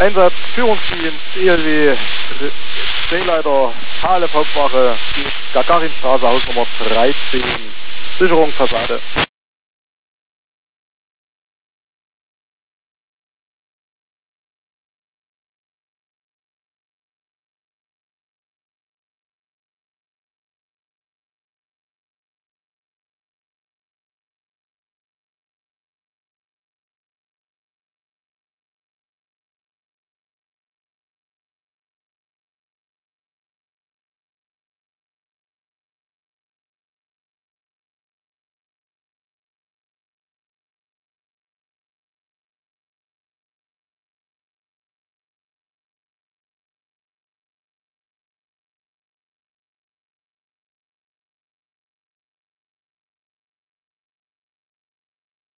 Einsatz, Führungsdienst, ELW, Drehleiter, Halle, Hauptwache, Gagarinstraße, Hausnummer 13, Sicherung, Fassade.